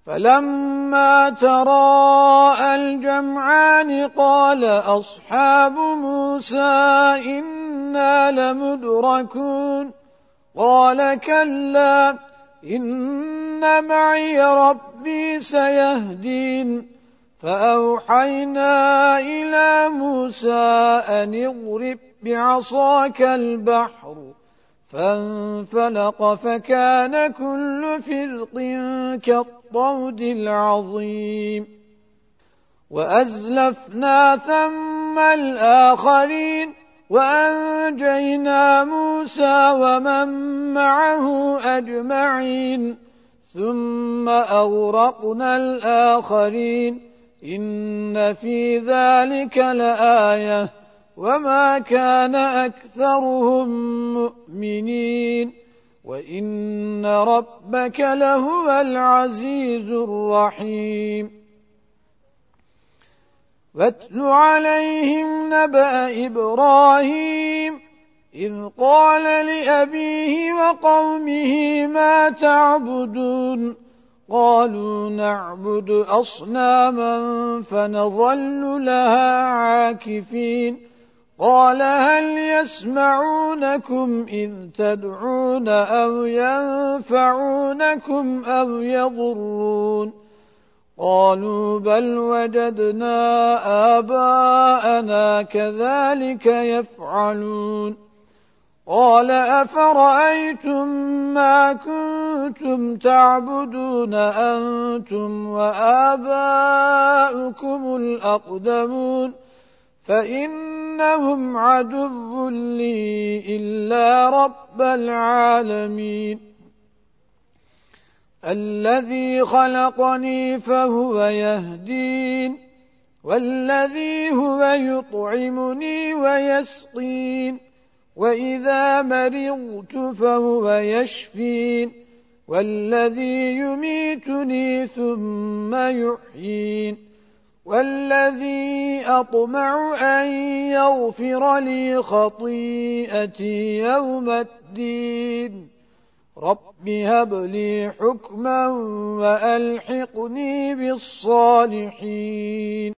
فلما تراءى الجمعان قال أصحاب موسى إنا لمدركون قال كلا إن معي ربي سيهدين فأوحينا إلى موسى أن اضرب بعصاك البحر فانفلق فكان كل فرق كالطود العظيم وأزلفنا ثم الآخرين وأنجينا موسى ومن معه أجمعين ثم أغرقنا الآخرين إن في ذلك لآية وما كان أكثرهم مؤمنين وإن ربك لهو العزيز الرحيم واتل عليهم نبأ إبراهيم إذ قال لأبيه وقومه ما تعبدون قالوا نعبد أصناما فنظل لها عاكفين قال هل يسمعونكم إذ تدعون أو ينفعونكم أو يضرون قالوا بل وجدنا آباءنا كذلك يفعلون قال أفرأيتم ما كنتم تعبدون أنتم وآباؤكم الأقدمون فإنهم عدو لي إلا رب العالمين الذي خلقني فهو يهدين والذي هو يطعمني ويسقين وإذا مرضت فهو يشفين والذي يميتني ثم يحيين والذي أطمع أن يغفر لي خطيئتي يوم الدين رب هب لي حكما وألحقني بالصالحين